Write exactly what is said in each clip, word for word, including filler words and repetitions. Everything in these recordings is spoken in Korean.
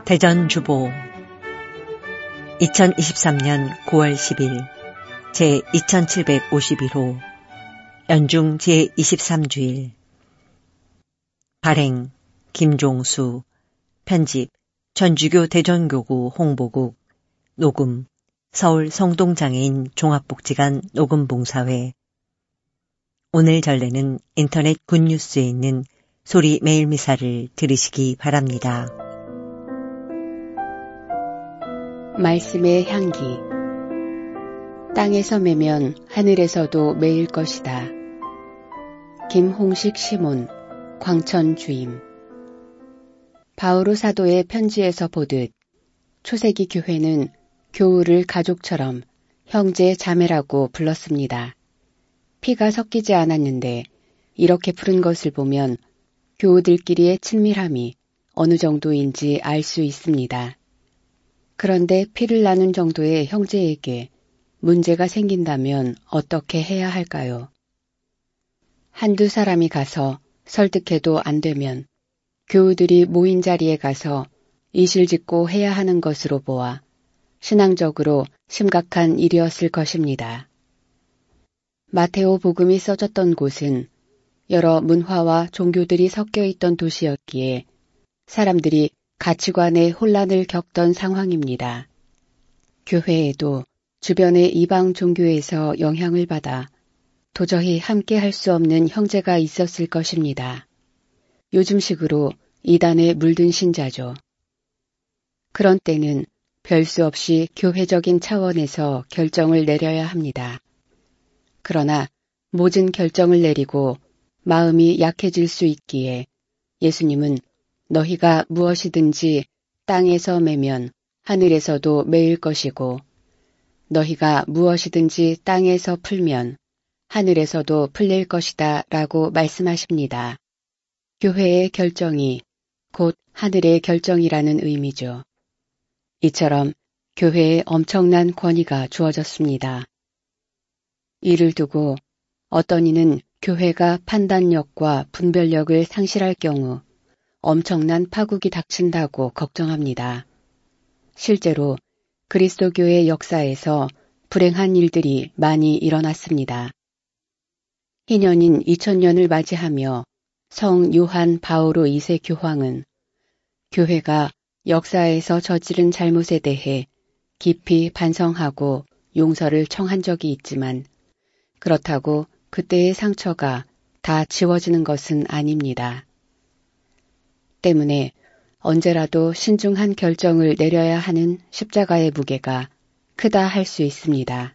대전주보 이천이십삼년 구월 십일 제이천칠백오십일호 연중 제이십삼주일 발행 김종수 편집 전주교 대전교구 홍보국 녹음 서울 성동장애인 종합복지관 녹음봉사회. 오늘 전래는 인터넷 굿뉴스에 있는 소리 매일미사를 들으시기 바랍니다. 말씀의 향기. 땅에서 매면 하늘에서도 매일 것이다. 김홍식 시몬, 광천 주임. 바오로 사도의 편지에서 보듯 초세기 교회는 교우를 가족처럼 형제 자매라고 불렀습니다. 피가 섞이지 않았는데 이렇게 부른 것을 보면 교우들끼리의 친밀함이 어느 정도인지 알 수 있습니다. 그런데 피를 나눈 정도의 형제에게 문제가 생긴다면 어떻게 해야 할까요? 한두 사람이 가서 설득해도 안 되면 교우들이 모인 자리에 가서 이실직고 해야 하는 것으로 보아 신앙적으로 심각한 일이었을 것입니다. 마테오 복음이 써졌던 곳은 여러 문화와 종교들이 섞여 있던 도시였기에 사람들이 가치관의 혼란을 겪던 상황입니다. 교회에도 주변의 이방 종교에서 영향을 받아 도저히 함께 할 수 없는 형제가 있었을 것입니다. 요즘식으로 이단에 물든 신자죠. 그런 때는 별 수 없이 교회적인 차원에서 결정을 내려야 합니다. 그러나 모진 결정을 내리고 마음이 약해질 수 있기에 예수님은 너희가 무엇이든지 땅에서 매면 하늘에서도 매일 것이고 너희가 무엇이든지 땅에서 풀면 하늘에서도 풀릴 것이다 라고 말씀하십니다. 교회의 결정이 곧 하늘의 결정이라는 의미죠. 이처럼 교회에 엄청난 권위가 주어졌습니다. 이를 두고 어떤 이는 교회가 판단력과 분별력을 상실할 경우 엄청난 파국이 닥친다고 걱정합니다. 실제로 그리스도교의 역사에서 불행한 일들이 많이 일어났습니다. 희년인 이천년을 맞이하며 성 요한 바오로 이세 교황은 교회가 역사에서 저지른 잘못에 대해 깊이 반성하고 용서를 청한 적이 있지만 그렇다고 그때의 상처가 다 지워지는 것은 아닙니다. 때문에 언제라도 신중한 결정을 내려야 하는 십자가의 무게가 크다 할 수 있습니다.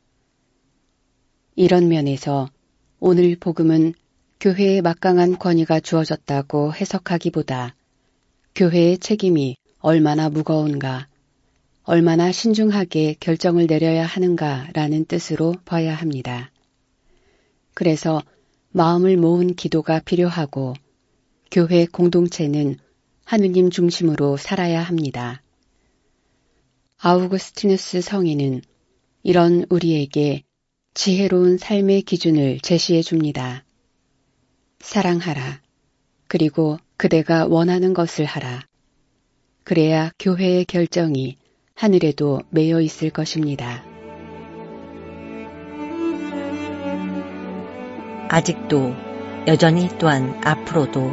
이런 면에서 오늘 복음은 교회에 막강한 권위가 주어졌다고 해석하기보다 교회의 책임이 얼마나 무거운가, 얼마나 신중하게 결정을 내려야 하는가라는 뜻으로 봐야 합니다. 그래서 마음을 모은 기도가 필요하고 교회 공동체는 하느님 중심으로 살아야 합니다. 아우구스티누스 성인은 이런 우리에게 지혜로운 삶의 기준을 제시해 줍니다. 사랑하라. 그리고 그대가 원하는 것을 하라. 그래야 교회의 결정이 하늘에도 매여 있을 것입니다. 아직도 여전히 또한 앞으로도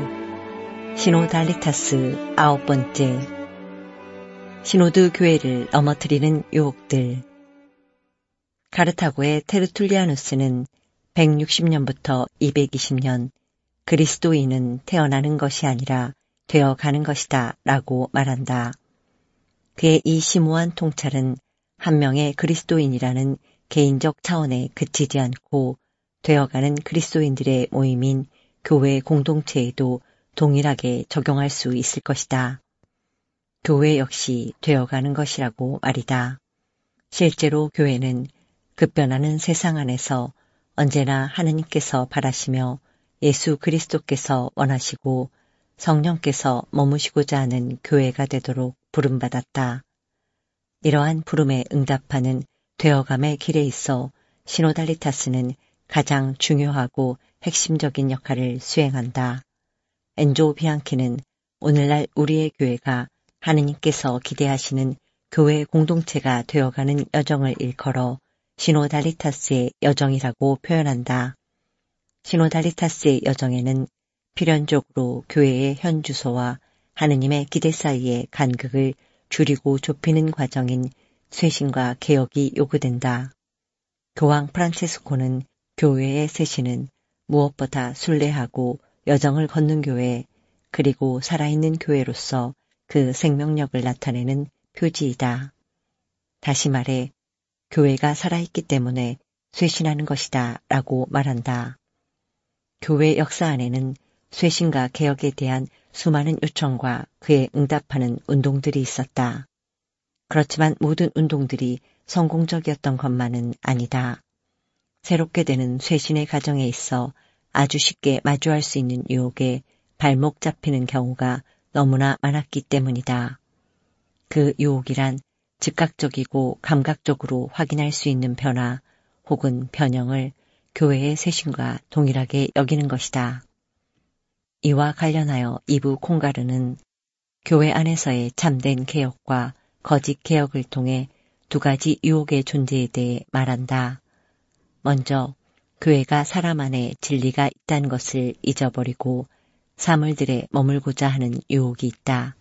시노달리타스 아홉 번째 시노드 교회를 넘어뜨리는 유혹들. 카르타고의 테르툴리아누스는 백육십년부터 이백이십년 그리스도인은 태어나는 것이 아니라 되어가는 것이다 라고 말한다. 그의 이 심오한 통찰은 한 명의 그리스도인이라는 개인적 차원에 그치지 않고 되어가는 그리스도인들의 모임인 교회 공동체에도 동일하게 적용할 수 있을 것이다. 교회 역시 되어가는 것이라고 말이다. 실제로 교회는 급변하는 세상 안에서 언제나 하느님께서 바라시며 예수 그리스도께서 원하시고 성령께서 머무시고자 하는 교회가 되도록 부름받았다. 이러한 부름에 응답하는 되어감의 길에 있어 시노달리타스는 가장 중요하고 핵심적인 역할을 수행한다. 엔조 비앙키는 오늘날 우리의 교회가 하느님께서 기대하시는 교회 공동체가 되어가는 여정을 일컬어 시노달리타스의 여정이라고 표현한다. 시노달리타스의 여정에는 필연적으로 교회의 현 주소와 하느님의 기대 사이의 간극을 줄이고 좁히는 과정인 쇄신과 개혁이 요구된다. 교황 프란체스코는 교회의 쇄신은 무엇보다 순례하고 여정을 걷는 교회, 그리고 살아있는 교회로서 그 생명력을 나타내는 표지이다. 다시 말해 교회가 살아있기 때문에 쇄신하는 것이다 라고 말한다. 교회 역사 안에는 쇄신과 개혁에 대한 수많은 요청과 그에 응답하는 운동들이 있었다. 그렇지만 모든 운동들이 성공적이었던 것만은 아니다. 새롭게 되는 쇄신의 과정에 있어 아주 쉽게 마주할 수 있는 유혹에 발목 잡히는 경우가 너무나 많았기 때문이다. 그 유혹이란 즉각적이고 감각적으로 확인할 수 있는 변화 혹은 변형을 교회의 쇄신과 동일하게 여기는 것이다. 이와 관련하여 이부 콩가르는 교회 안에서의 참된 개혁과 거짓 개혁을 통해 두 가지 유혹의 존재에 대해 말한다. 먼저 교회가 사람 안에 진리가 있다는 것을 잊어버리고 사물들에 머물고자 하는 유혹이 있다.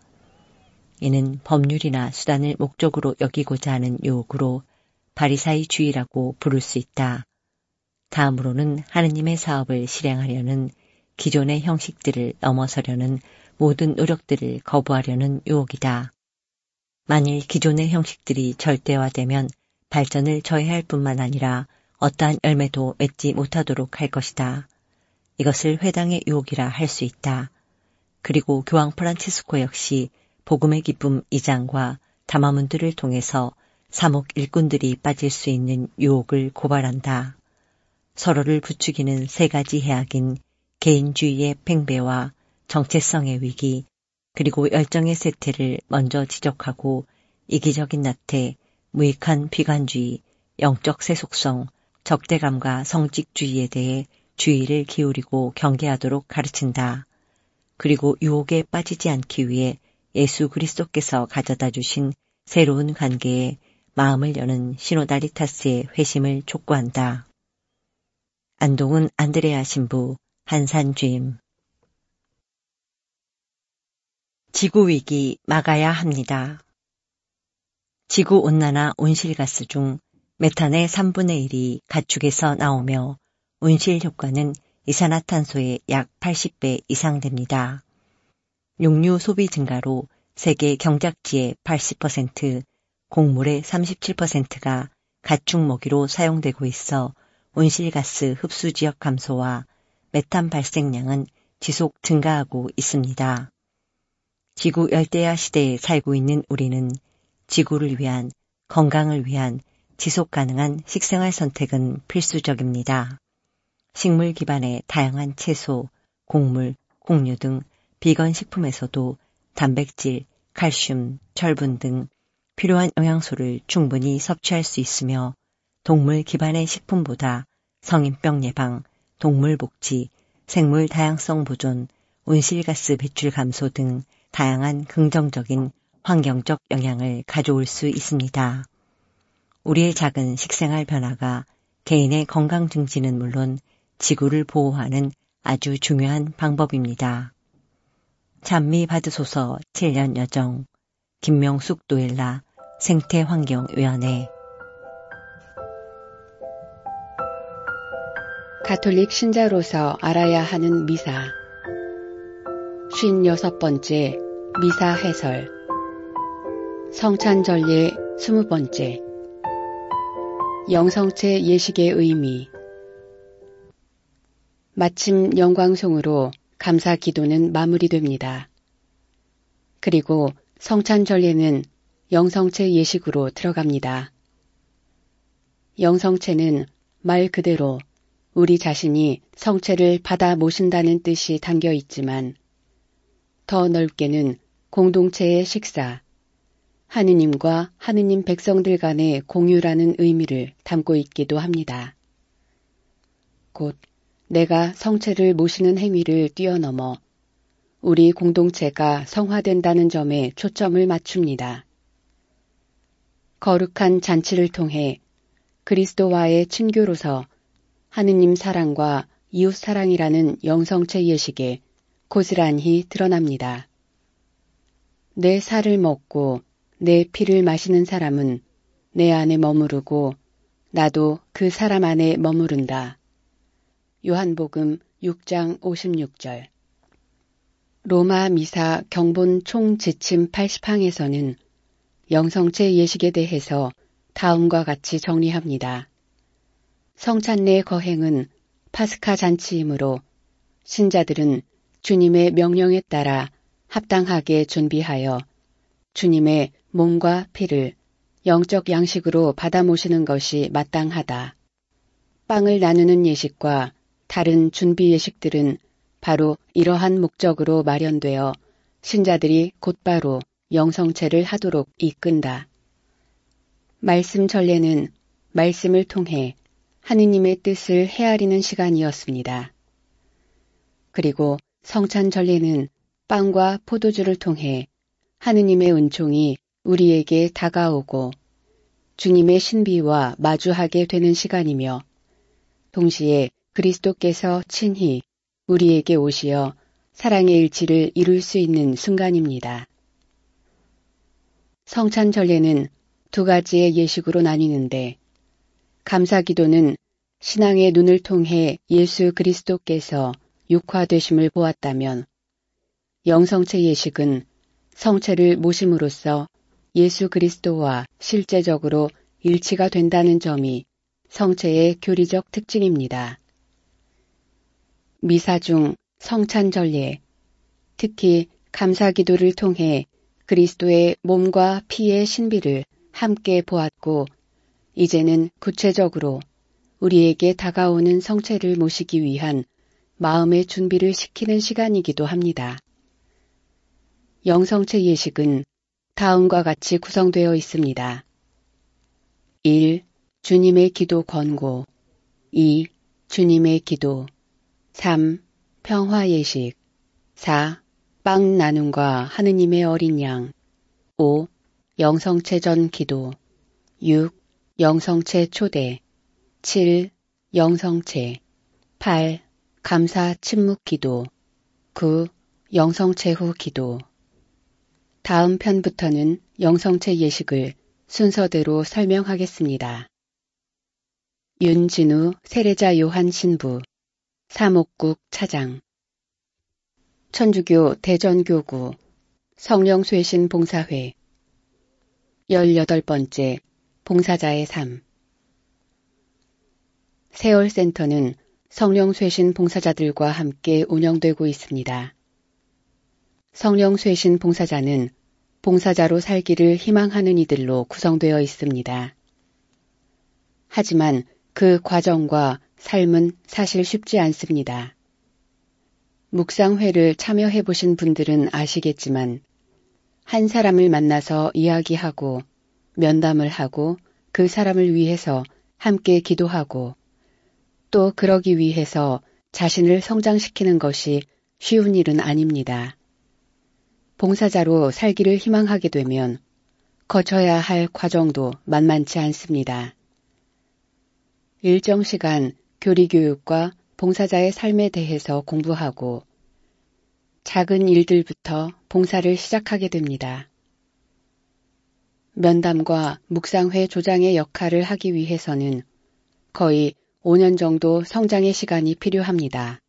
이는 법률이나 수단을 목적으로 여기고자 하는 유혹으로 바리사이주의라고 부를 수 있다. 다음으로는 하느님의 사업을 실행하려는 기존의 형식들을 넘어서려는 모든 노력들을 거부하려는 유혹이다. 만일 기존의 형식들이 절대화되면 발전을 저해할 뿐만 아니라 어떠한 열매도 맺지 못하도록 할 것이다. 이것을 회당의 유혹이라 할 수 있다. 그리고 교황 프란치스코 역시 복음의 기쁨 이 장과 담화문들을 통해서 사목 일꾼들이 빠질 수 있는 유혹을 고발한다. 서로를 부추기는 세 가지 해악인 개인주의의 팽배와 정체성의 위기, 그리고 열정의 쇠퇴를 먼저 지적하고 이기적인 나태, 무익한 비관주의, 영적 세속성, 적대감과 성직주의에 대해 주의를 기울이고 경계하도록 가르친다. 그리고 유혹에 빠지지 않기 위해 예수 그리스도께서 가져다 주신 새로운 관계에 마음을 여는 시노달리타스의 회심을 촉구한다. 안동은 안드레아 신부, 한산 주임. 지구위기 막아야 합니다. 지구온난화 온실가스 중 메탄의 삼분의 일이 가축에서 나오며 온실 효과는 이산화탄소의 약 팔십 배 이상 됩니다. 육류 소비 증가로 세계 경작지의 팔십 퍼센트, 곡물의 삼십칠 퍼센트가 가축 먹이로 사용되고 있어 온실가스 흡수 지역 감소와 메탄 발생량은 지속 증가하고 있습니다. 지구 열대야 시대에 살고 있는 우리는 지구를 위한, 건강을 위한 지속 가능한 식생활 선택은 필수적입니다. 식물 기반의 다양한 채소, 곡물, 곡류 등 비건 식품에서도 단백질, 칼슘, 철분 등 필요한 영양소를 충분히 섭취할 수 있으며 동물 기반의 식품보다 성인병 예방, 동물 복지, 생물 다양성 보존, 온실가스 배출 감소 등 다양한 긍정적인 환경적 영향을 가져올 수 있습니다. 우리의 작은 식생활 변화가 개인의 건강 증진은 물론 지구를 보호하는 아주 중요한 방법입니다. 찬미 받으소서 칠 년 여정, 김명숙 노엘라 생태환경위원회. 가톨릭 신자로서 알아야 하는 미사. 쉰여섯 번째 미사 해설. 성찬전례 스무 번째. 영성체 예식의 의미. 마침 영광송으로 감사 기도는 마무리됩니다. 그리고 성찬전례는 영성체 예식으로 들어갑니다. 영성체는 말 그대로 우리 자신이 성체를 받아 모신다는 뜻이 담겨 있지만 더 넓게는 공동체의 식사, 하느님과 하느님 백성들 간의 공유라는 의미를 담고 있기도 합니다. 곧 내가 성체를 모시는 행위를 뛰어넘어 우리 공동체가 성화된다는 점에 초점을 맞춥니다. 거룩한 잔치를 통해 그리스도와의 친교로서 하느님 사랑과 이웃 사랑이라는 영성체 예식에 고스란히 드러납니다. 내 살을 먹고 내 피를 마시는 사람은 내 안에 머무르고 나도 그 사람 안에 머무른다. 요한복음 육 장 오십육 절. 로마 미사 경본 총지침 팔십 항에서는 영성체 예식에 대해서 다음과 같이 정리합니다. 성찬례 거행은 파스카 잔치이므로 신자들은 주님의 명령에 따라 합당하게 준비하여 주님의 몸과 피를 영적 양식으로 받아 모시는 것이 마땅하다. 빵을 나누는 예식과 다른 준비 예식들은 바로 이러한 목적으로 마련되어 신자들이 곧바로 영성체를 하도록 이끈다. 말씀 전례는 말씀을 통해 하느님의 뜻을 헤아리는 시간이었습니다. 그리고 성찬 전례는 빵과 포도주를 통해 하느님의 은총이 우리에게 다가오고 주님의 신비와 마주하게 되는 시간이며 동시에 그리스도께서 친히 우리에게 오시어 사랑의 일치를 이룰 수 있는 순간입니다. 성찬 전례는 두 가지의 예식으로 나뉘는데 감사기도는 신앙의 눈을 통해 예수 그리스도께서 육화되심을 보았다면 영성체 예식은 성체를 모심으로써 예수 그리스도와 실제적으로 일치가 된다는 점이 성체의 교리적 특징입니다. 미사 중 성찬 전례, 특히 감사기도를 통해 그리스도의 몸과 피의 신비를 함께 보았고 이제는 구체적으로 우리에게 다가오는 성체를 모시기 위한 마음의 준비를 시키는 시간이기도 합니다. 영성체 예식은 다음과 같이 구성되어 있습니다. 일. 주님의 기도 권고. 이. 주님의 기도. 삼. 평화 예식. 사. 빵 나눔과 하느님의 어린 양. 오. 영성체 전 기도. 육. 영성체 초대. 칠. 영성체. 팔. 감사 침묵 기도. 구. 영성체 후 기도. 다음 편부터는 영성체 예식을 순서대로 설명하겠습니다. 윤진우 세례자 요한 신부 사목국 차장 천주교 대전교구 성령쇄신 봉사회 열여덟 번째 봉사자의 삶 세월센터는 성령쇄신 봉사자들과 함께 운영되고 있습니다. 성령쇄신 봉사자는 봉사자로 살기를 희망하는 이들로 구성되어 있습니다. 하지만 그 과정과 삶은 사실 쉽지 않습니다. 묵상회를 참여해 보신 분들은 아시겠지만 한 사람을 만나서 이야기하고 면담을 하고 그 사람을 위해서 함께 기도하고 또 그러기 위해서 자신을 성장시키는 것이 쉬운 일은 아닙니다. 봉사자로 살기를 희망하게 되면 거쳐야 할 과정도 만만치 않습니다. 일정 시간 교리교육과 봉사자의 삶에 대해서 공부하고 작은 일들부터 봉사를 시작하게 됩니다. 면담과 묵상회 조장의 역할을 하기 위해서는 거의 오 년 정도 성장의 시간이 필요합니다.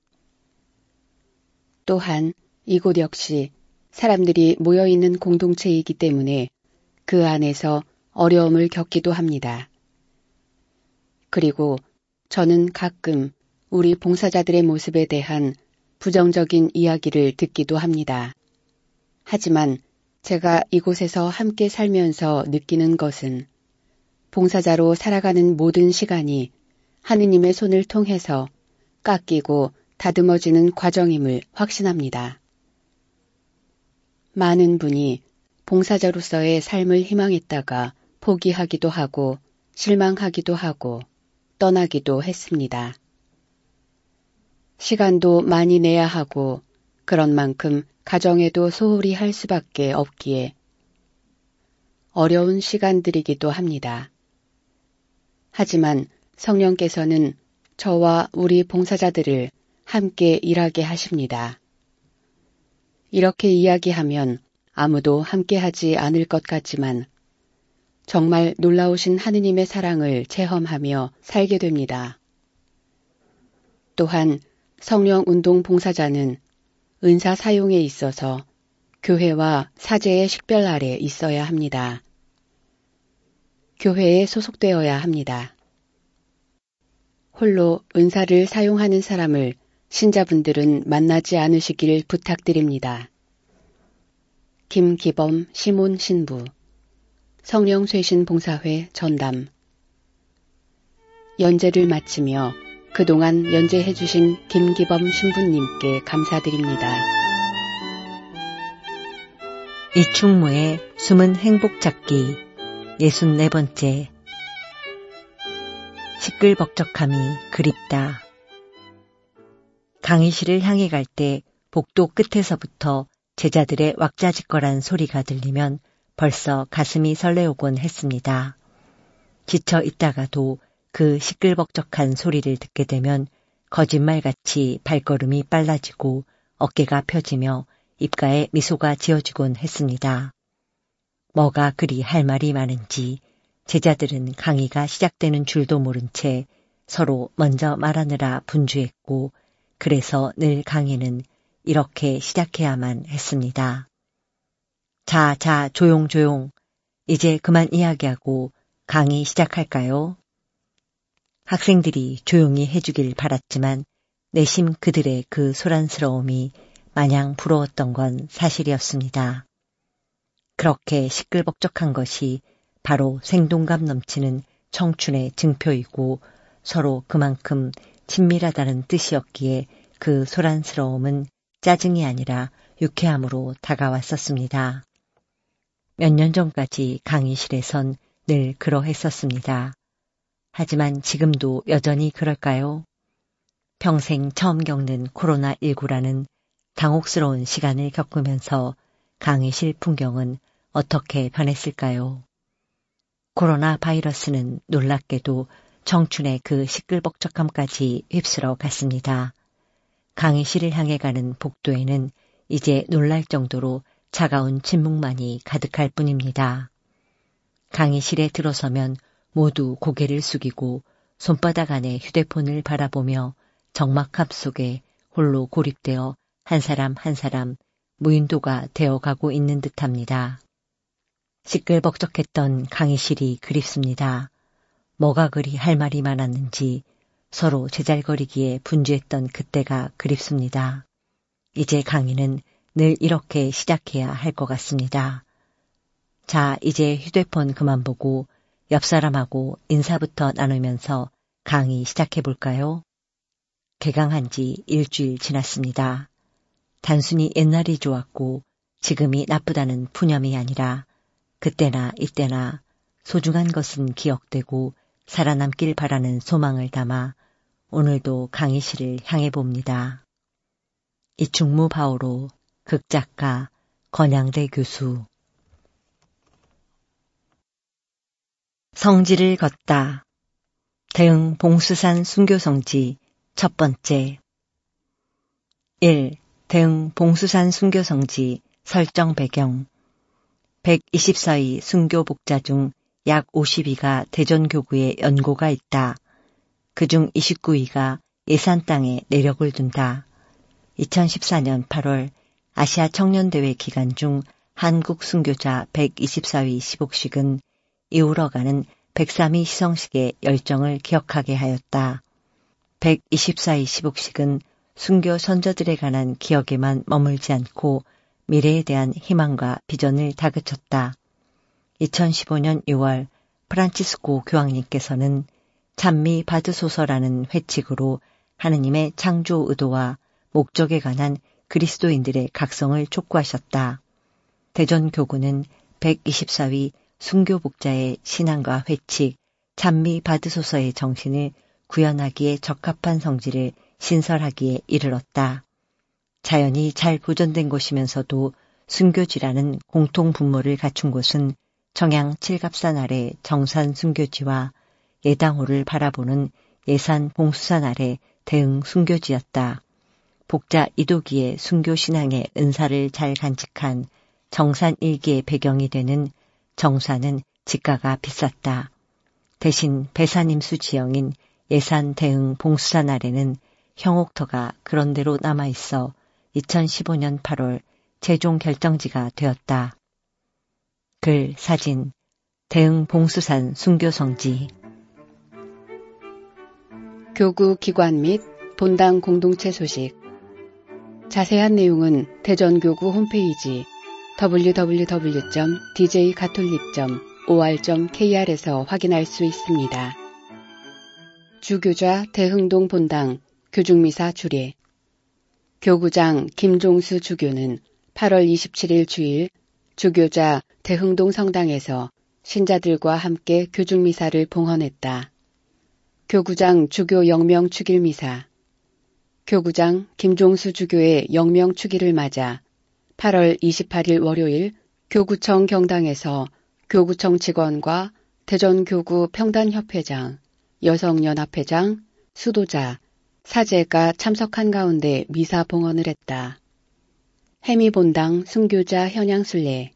또한 이곳 역시 사람들이 모여있는 공동체이기 때문에 그 안에서 어려움을 겪기도 합니다. 그리고 저는 가끔 우리 봉사자들의 모습에 대한 부정적인 이야기를 듣기도 합니다. 하지만 제가 이곳에서 함께 살면서 느끼는 것은 봉사자로 살아가는 모든 시간이 하느님의 손을 통해서 깎이고 다듬어지는 과정임을 확신합니다. 많은 분이 봉사자로서의 삶을 희망했다가 포기하기도 하고 실망하기도 하고 떠나기도 했습니다. 시간도 많이 내야 하고 그런 만큼 가정에도 소홀히 할 수밖에 없기에 어려운 시간들이기도 합니다. 하지만 성령께서는 저와 우리 봉사자들을 함께 일하게 하십니다. 이렇게 이야기하면 아무도 함께 하지 않을 것 같지만 정말 놀라우신 하느님의 사랑을 체험하며 살게 됩니다. 또한 성령 운동 봉사자는 은사 사용에 있어서 교회와 사제의 식별 아래 있어야 합니다. 교회에 소속되어야 합니다. 홀로 은사를 사용하는 사람을 신자분들은 만나지 않으시길 부탁드립니다. 김기범 시몬 신부 성령쇄신 봉사회 전담. 연재를 마치며 그동안 연재해주신 김기범 신부님께 감사드립니다. 이충무의 숨은 행복 찾기 예순네 번째. 시끌벅적함이 그립다. 강의실을 향해 갈 때 복도 끝에서부터 제자들의 왁자지껄한 소리가 들리면 벌써 가슴이 설레오곤 했습니다. 지쳐 있다가도 그 시끌벅적한 소리를 듣게 되면 거짓말같이 발걸음이 빨라지고 어깨가 펴지며 입가에 미소가 지어지곤 했습니다. 뭐가 그리 할 말이 많은지 제자들은 강의가 시작되는 줄도 모른 채 서로 먼저 말하느라 분주했고 그래서 늘 강의는 이렇게 시작해야만 했습니다. 자, 자, 조용, 조용. 이제 그만 이야기하고 강의 시작할까요? 학생들이 조용히 해주길 바랐지만 내심 그들의 그 소란스러움이 마냥 부러웠던 건 사실이었습니다. 그렇게 시끌벅적한 것이 바로 생동감 넘치는 청춘의 증표이고 서로 그만큼 친밀하다는 뜻이었기에 그 소란스러움은 짜증이 아니라 유쾌함으로 다가왔었습니다. 몇 년 전까지 강의실에선 늘 그러했었습니다. 하지만 지금도 여전히 그럴까요? 평생 처음 겪는 코로나십구라는 당혹스러운 시간을 겪으면서 강의실 풍경은 어떻게 변했을까요? 코로나 바이러스는 놀랍게도 청춘의 그 시끌벅적함까지 휩쓸어 갔습니다. 강의실을 향해 가는 복도에는 이제 놀랄 정도로 차가운 침묵만이 가득할 뿐입니다. 강의실에 들어서면 모두 고개를 숙이고 손바닥 안에 휴대폰을 바라보며 적막함 속에 홀로 고립되어 한 사람 한 사람 무인도가 되어가고 있는 듯합니다. 시끌벅적했던 강의실이 그립습니다. 뭐가 그리 할 말이 많았는지 서로 제잘거리기에 분주했던 그때가 그립습니다. 이제 강의는 늘 이렇게 시작해야 할 것 같습니다. 자, 이제 휴대폰 그만 보고 옆 사람하고 인사부터 나누면서 강의 시작해볼까요? 개강한 지 일주일 지났습니다. 단순히 옛날이 좋았고 지금이 나쁘다는 푸념이 아니라 그때나 이때나 소중한 것은 기억되고 살아남길 바라는 소망을 담아 오늘도 강의실을 향해 봅니다. 이충무 바오로, 극작가, 건양대 교수. 성지를 걷다. 대흥 봉수산 순교성지 첫 번째. 일. 대흥 봉수산 순교성지 설정 배경. 백이십사 위 순교 복자 중 약 오십 위가 대전교구에 연고가 있다. 그중 이십구 위가 예산 땅에 내력을 둔다. 이천십사 년 팔월 아시아 청년대회 기간 중 한국 순교자 백이십사 위 시복식은 이후러 가는 백삼 위 시성식의 열정을 기억하게 하였다. 백이십사 위 시복식은 순교 선조들에 관한 기억에만 머물지 않고 미래에 대한 희망과 비전을 다그쳤다. 이천십오 년 유월 프란치스코 교황님께서는 찬미 받으소서라는 회칙으로 하느님의 창조 의도와 목적에 관한 그리스도인들의 각성을 촉구하셨다. 대전교구는 백이십사 위 순교복자의 신앙과 회칙, 찬미 받으소서의 정신을 구현하기에 적합한 성지를 신설하기에 이르렀다. 자연이 잘 보존된 곳이면서도 순교지라는 공통 분모를 갖춘 곳은 청양 칠갑산 아래 정산 순교지와 예당호를 바라보는 예산 봉수산 아래 대흥 순교지였다. 복자 이도기의 순교 신앙의 은사를 잘 간직한 정산 일기의 배경이 되는 정산은 지가가 비쌌다. 대신 배산임수 지형인 예산 대흥 봉수산 아래는 형옥터가 그런대로 남아있어 이천십오 년 팔월 최종 결정지가 되었다. 글, 사진, 대흥 봉수산 순교성지. 교구 기관 및 본당 공동체 소식. 자세한 내용은 대전교구 홈페이지 더블유 더블유 더블유 점 디제이 가톨릭 점 오알 점 케이알에서 확인할 수 있습니다. 주교자 대흥동 본당 교중미사 주례. 교구장 김종수 주교는 팔월 이십칠일 주일 주교자 대흥동 성당에서 신자들과 함께 교중미사를 봉헌했다. 교구장 주교 영명 축일미사. 교구장 김종수 주교의 영명 축일을 맞아 팔월 이십팔일 월요일 교구청 경당에서 교구청 직원과 대전교구 평단협회장, 여성연합회장, 수도자, 사제가 참석한 가운데 미사 봉헌을 했다. 해미본당 순교자 현양순례.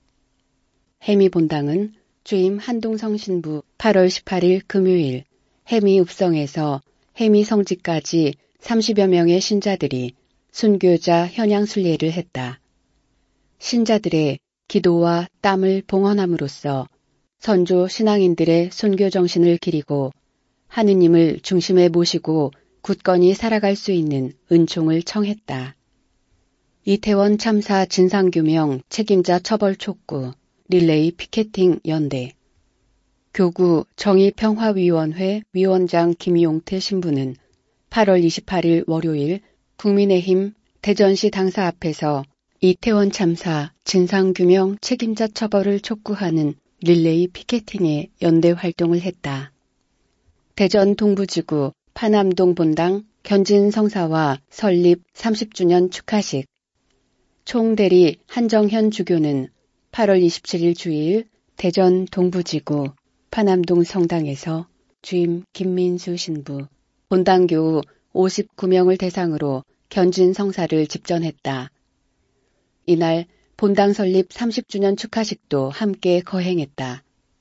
해미본당은 주임 한동성 신부 팔월 십팔일 금요일 해미읍성에서 해미성지까지 삼십여 명의 신자들이 순교자 현양순례를 했다. 신자들의 기도와 땀을 봉헌함으로써 선조 신앙인들의 순교 정신을 기리고 하느님을 중심에 모시고 굳건히 살아갈 수 있는 은총을 청했다. 이태원 참사 진상규명 책임자 처벌 촉구 릴레이 피켓팅 연대. 교구 정의평화위원회 위원장 김용태 신부는 팔월 이십팔일 월요일 국민의힘 대전시 당사 앞에서 이태원 참사 진상규명 책임자 처벌을 촉구하는 릴레이 피켓팅의 연대 활동을 했다. 대전 동부지구 파남동 본당 견진성사와 설립 삼십 주년 축하식. 총대리 한정현 주교는 팔월 이십칠일 주일 대전 동부지구 파남동 성당에서 주임 김민수 신부, 본당교우 오십구 명을 대상으로 견진성사를 집전했다. 이날 본당 설립 삼십 주년 축하식도 함께 거행했다.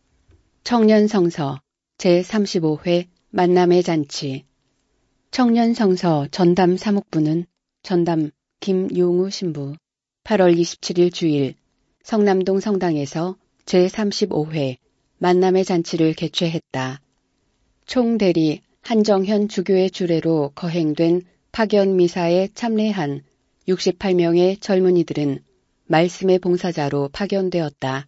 청년성서 제삼십오 회 만남의 잔치. 청년성서 전담 사목부는 전담 김용우 신부, 팔월 이십칠일 주일 성남동 성당에서 제삼십오 회 만남의 잔치를 개최했다. 총대리 한정현 주교의 주례로 거행된 파견 미사에 참례한 육십팔 명의 젊은이들은 말씀의 봉사자로 파견되었다.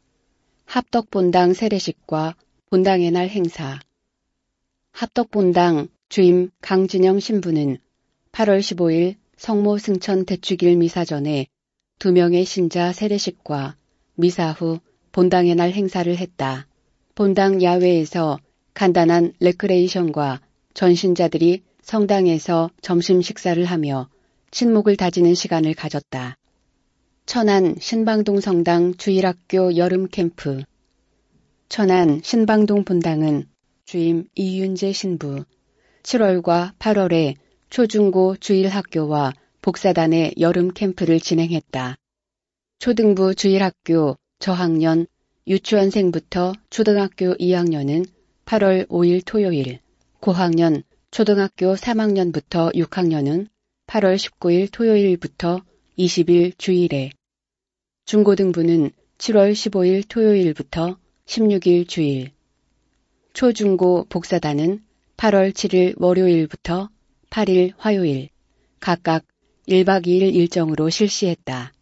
합덕본당 세례식과 본당의 날 행사. 합덕본당 주임 강진영 신부는 팔월 십오일 성모 승천 대축일 미사 전에 두 명의 신자 세례식과 미사 후 본당의 날 행사를 했다. 본당 야외에서 간단한 레크레이션과 전신자들이 성당에서 점심 식사를 하며 친목을 다지는 시간을 가졌다. 천안 신방동 성당 주일학교 여름 캠프. 천안 신방동 본당은 주임 이윤재 신부, 칠월과 팔월에 초중고 주일학교와 복사단의 여름 캠프를 진행했다. 초등부 주일학교 저학년, 유치원생부터 초등학교 이 학년은 팔월 오일 토요일, 고학년, 초등학교 삼 학년부터 육 학년은 팔월 십구일 토요일부터 이십일 주일에, 중고등부는 칠월 십오일 토요일부터 십육일 주일, 초중고 복사단은 팔월 칠일 월요일부터 팔일 화요일, 각각 일박 이일 일정으로 실시했다.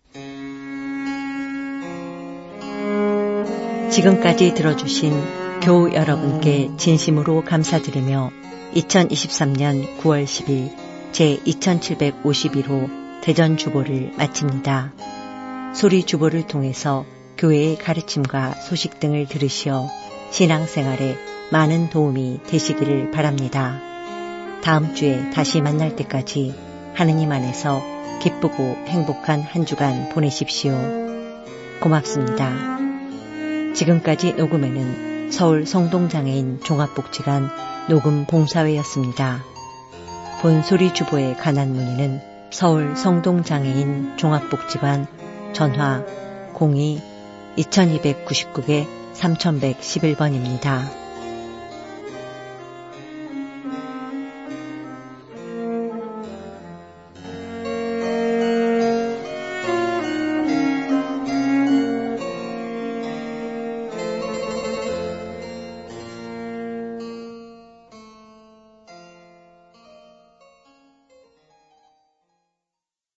지금까지 들어주신 교우 여러분께 진심으로 감사드리며 이천이십삼년 구월 십일 제이천칠백오십일 호 대전 주보를 마칩니다. 소리 주보를 통해서 교회의 가르침과 소식 등을 들으시어 신앙생활에 많은 도움이 되시기를 바랍니다. 다음 주에 다시 만날 때까지 하느님 안에서 기쁘고 행복한 한 주간 보내십시오. 고맙습니다. 지금까지 녹음에는 서울 성동장애인 종합복지관 녹음 봉사회였습니다. 본소리 주보에 관한 문의는 서울 성동장애인 종합복지관 전화 공이 이이구구 삼일일일 번입니다.